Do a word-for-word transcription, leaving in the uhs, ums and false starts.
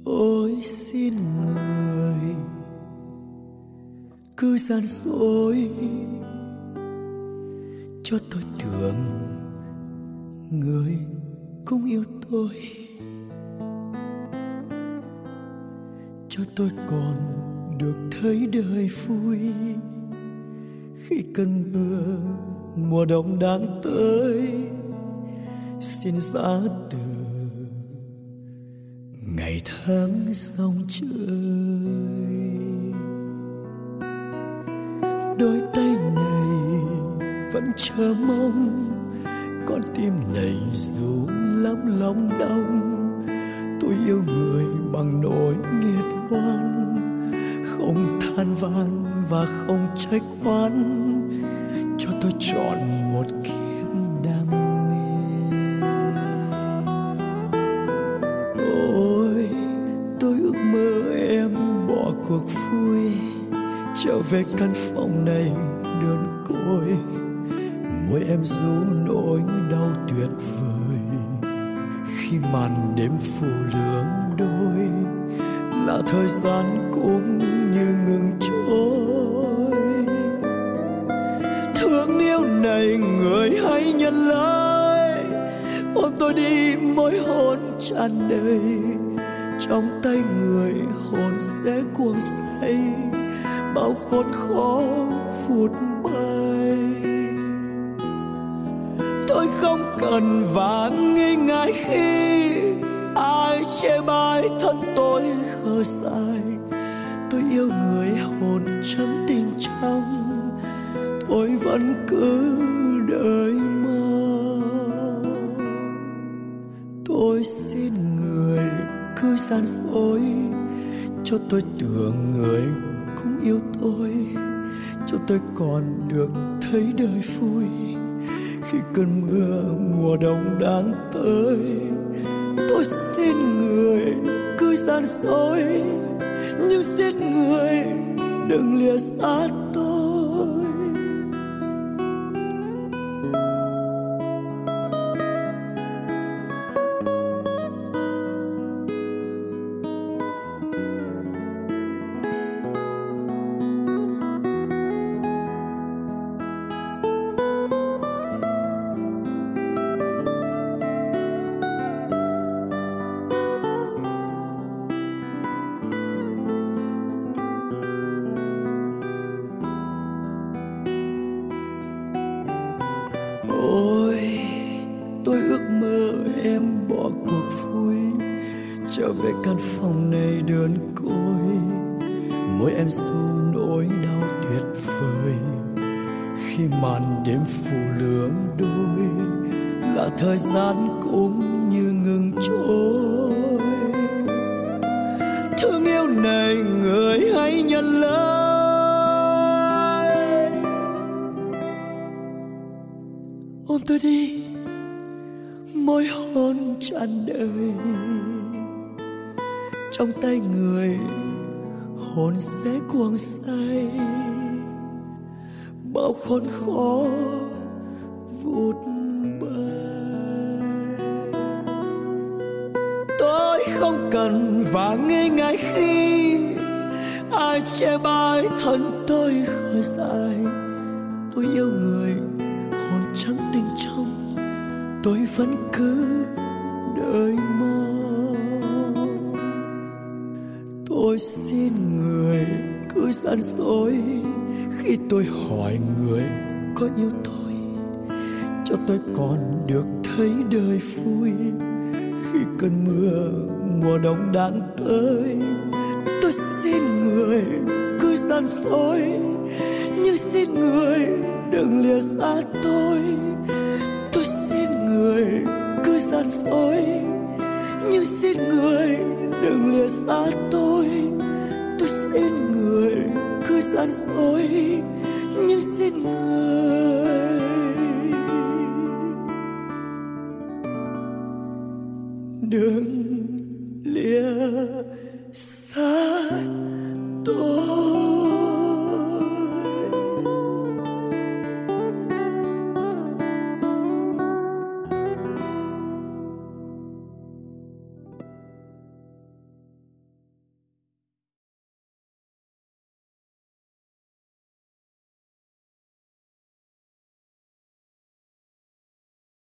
Ôi xin người cứ gian dối cho tôi tưởng người cũng yêu tôi, cho tôi còn được thấy đời vui khi cơn mưa mùa đông đang tới. Xin giá từ ngày tháng sông trời, đôi tay này vẫn chờ mong, con tim này dù lắm lòng đau. Tôi yêu người bằng nỗi nghiệt oan, không than van và không trách oan, cho tôi chọn một kiếp đam mê. Ôi tôi ước mơ em bỏ cuộc vui, trở về căn phòng này đơn côi. Môi em ru nỗi đau tuyệt vời khi màn đêm phủ lưỡng đôi, là thời gian cũng như ngừng trôi. Thương yêu này người hãy nhận lời, ôm tôi đi môi hôn tràn đầy. Trong tay người hồn sẽ cuồng say, bao khốn khó phút bay. Tôi không cần và nghi ngại khi ai chê bai thân tôi khờ dại. Tôi yêu người hồn trắng tình trong, tôi vẫn cứ đợi mơ. Tôi xin người cứ gian dối cho tôi tưởng người cũng yêu tôi, cho tôi còn được thấy đời vui khi cơn mưa mùa đông đang tới. Tôi xin người cứ gian dối, nhưng xin người đừng lìa xa tôi. Ôi tôi ước mơ em bỏ cuộc vui, trở về căn phòng này đơn côi. Môi em ru nỗi đau tuyệt vời khi màn đêm phủ lưỡng đôi, là thời gian cũng như ngừng trôi. Thương yêu này người hãy nhận lời, ôm tôi đi môi hôn tràn đầy. Trong tay người hồn sẽ cuồng say, bao khốn khó vụt bay. Tôi không cần và nghi ngại khi ai chê bai thân tôi khờ dại. Tôi yêu người hồn trắng tình trong, tôi vẫn cứ đợi mơ. Tôi xin người cứ gian dối khi tôi hỏi người có yêu tôi, cho tôi còn được thấy đời vui khi cơn mưa mùa đông đang tới. Tôi xin người cứ gian dối, nhưng xin người đừng lìa xa tôi. Tôi xin người cứ gian dối, nhưng xin người đừng lìa xa tôi. Tôi xin người cứ gian dối, nhưng xin người đừng lìa